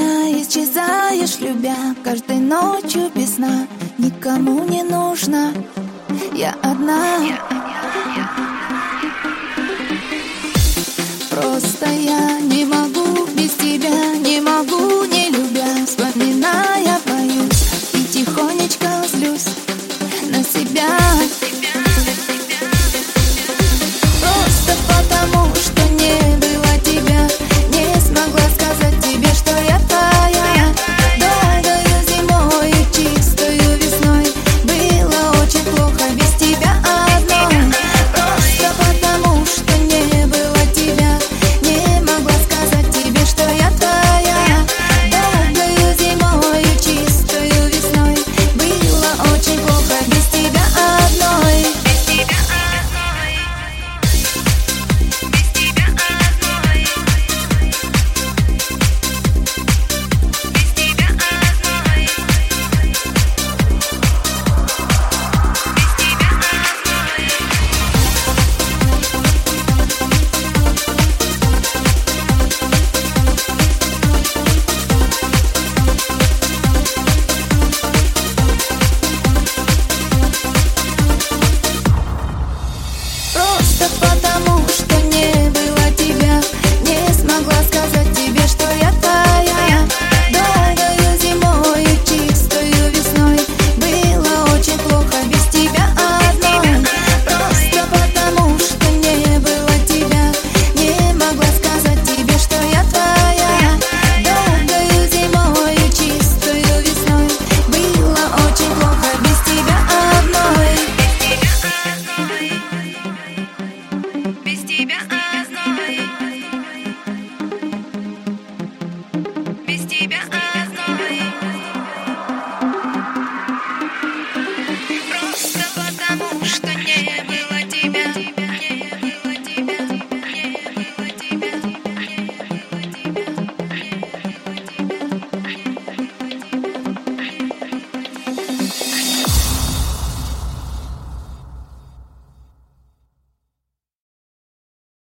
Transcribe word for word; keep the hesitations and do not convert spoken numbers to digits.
меня исчезаешь, любя, каждой ночью без сна. Никому не нужна, я одна. Просто я не могу без тебя, не могу не любя. Вспоминая, боюсь и тихонечко злюсь на себя. Просто потому, что не было тебя, не смогла сказать тебе, что я твоя. Долгою зимой и чистою весной было очень плохо без тебя одной. Просто потому, что не было тебя, не могла сказать тебе, что я твоя. Долгою зимой и чистою весной было очень плохо без тебя одной. Просто потому, что не было тебя, не смогла сказать тебе, что я твоя. Долгою зимой и чистою весной было очень плохо без тебя одной. Просто потому, что не было тебя, не могла сказать тебе, что я твоя. Долгою зимой и чистою весной было очень плохо без тебя одной. Без тебя одной. Без тебя